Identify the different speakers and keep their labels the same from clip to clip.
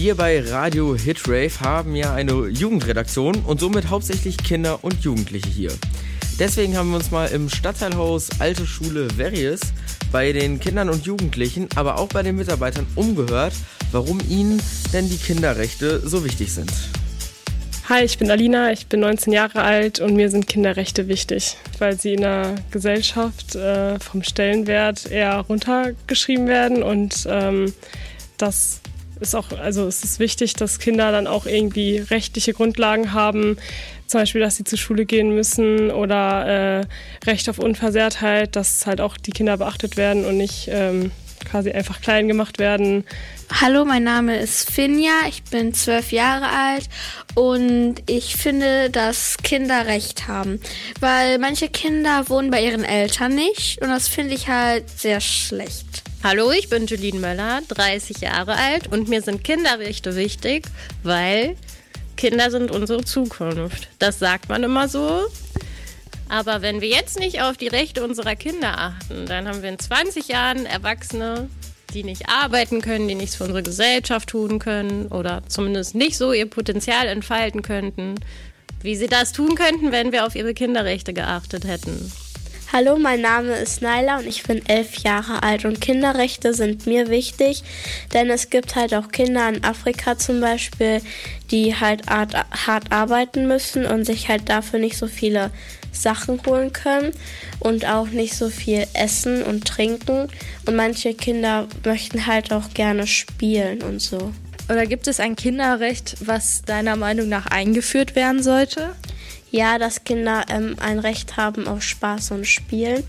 Speaker 1: Wir bei Radio Hitrave haben ja eine Jugendredaktion und somit hauptsächlich Kinder und Jugendliche hier. Deswegen haben wir uns mal im Stadtteilhaus Alte Schule Verries bei den Kindern und Jugendlichen, aber auch bei den Mitarbeitern umgehört, warum ihnen denn die Kinderrechte so wichtig sind.
Speaker 2: Hi, ich bin Alina, ich bin 19 Jahre alt und mir sind Kinderrechte wichtig, weil sie in der Gesellschaft vom Stellenwert eher runtergeschrieben werden und das ist auch, also es ist wichtig, dass Kinder dann auch irgendwie rechtliche Grundlagen haben, zum Beispiel, dass sie zur Schule gehen müssen oder Recht auf Unversehrtheit, dass halt auch die Kinder beachtet werden und nicht quasi einfach klein gemacht werden.
Speaker 3: Hallo, mein Name ist Finja, ich bin 12 Jahre alt und ich finde, dass Kinder Recht haben, weil manche Kinder wohnen bei ihren Eltern nicht und das finde ich halt sehr schlecht.
Speaker 4: Hallo, ich bin Julien Möller, 30 Jahre alt und mir sind Kinderrechte wichtig, weil Kinder sind unsere Zukunft. Das sagt man immer so. Aber wenn wir jetzt nicht auf die Rechte unserer Kinder achten, dann haben wir in 20 Jahren Erwachsene, die nicht arbeiten können, die nichts für unsere Gesellschaft tun können oder zumindest nicht so ihr Potenzial entfalten könnten, wie sie das tun könnten, wenn wir auf ihre Kinderrechte geachtet hätten.
Speaker 5: Hallo, mein Name ist Naila und ich bin 11 Jahre alt und Kinderrechte sind mir wichtig, denn es gibt halt auch Kinder in Afrika zum Beispiel, die halt hart arbeiten müssen und sich halt dafür nicht so viele Sachen holen können und auch nicht so viel essen und trinken und manche Kinder möchten halt auch gerne spielen und so.
Speaker 6: Oder gibt es ein Kinderrecht, was deiner Meinung nach eingeführt werden sollte?
Speaker 5: Ja, dass Kinder ein Recht haben auf Spaß und Spielen.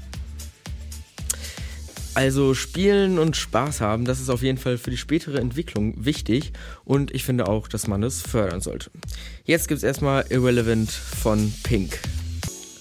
Speaker 1: Also Spielen und Spaß haben, das ist auf jeden Fall für die spätere Entwicklung wichtig und ich finde auch, dass man es fördern sollte. Jetzt gibt's erstmal Irrelevant von Pink.